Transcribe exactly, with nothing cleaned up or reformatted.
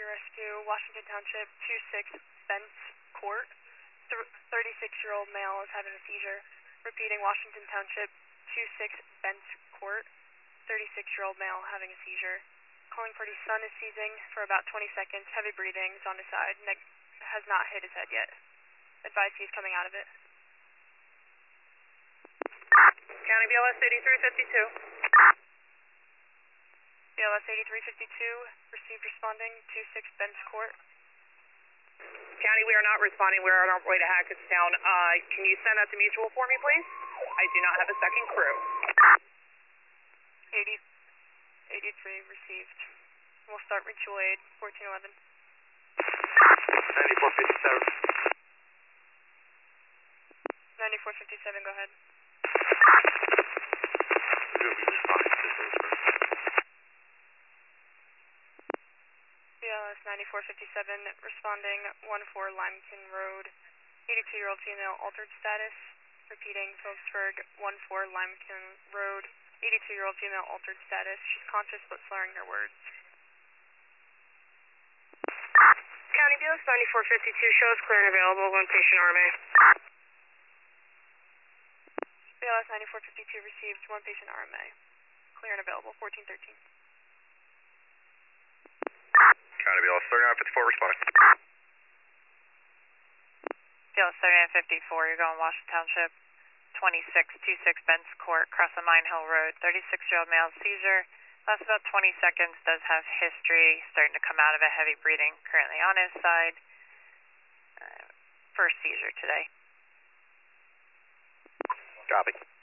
to rescue, Washington Township, two six Bence Court. thirty-six-year-old male is having a seizure. Repeating, Washington Township, two six Bence Court. thirty-six-year-old male having a seizure. Calling party son is seizing for about twenty seconds. Heavy breathing is on his side. Neck has not hit his head yet. Advise he's coming out of it. County B L S eighty-three fifty-two. B L S eighty-three fifty-two, received responding, two six Bence Court. County, we are not responding. We're on our way to Hackettstown. Uh, can you send that to Mutual for me, please? I do not have a second crew. eighty, eighty-three, received. We'll start mutual aid, fourteen eleven. ninety-four fifty-seven. ninety-four fifty-seven, go ahead. We'll be responding to this first. B L S ninety-four fifty-seven, responding, one four Limekiln Road, eighty-two-year-old female altered status. Repeating, Phillipsburg, one four Limekiln Road, eighty-two-year-old female altered status. She's conscious but slurring her words. County B L S ninety-four fifty-two, shows clear and available, one patient R M A. B L S ninety-four fifty-two received, one patient R M A. Clear and available, fourteen thirteen. County B L S thirty-nine fifty-four responding. B L S thirty-nine fifty-four, you're going Washington Township, twenty-six twenty-six Bence Court, across the Mine Hill Road. thirty-six-year-old male seizure, lasts about twenty seconds, does have history, starting to come out of it, heavy breathing, currently on his side. Uh, first seizure today. Copy.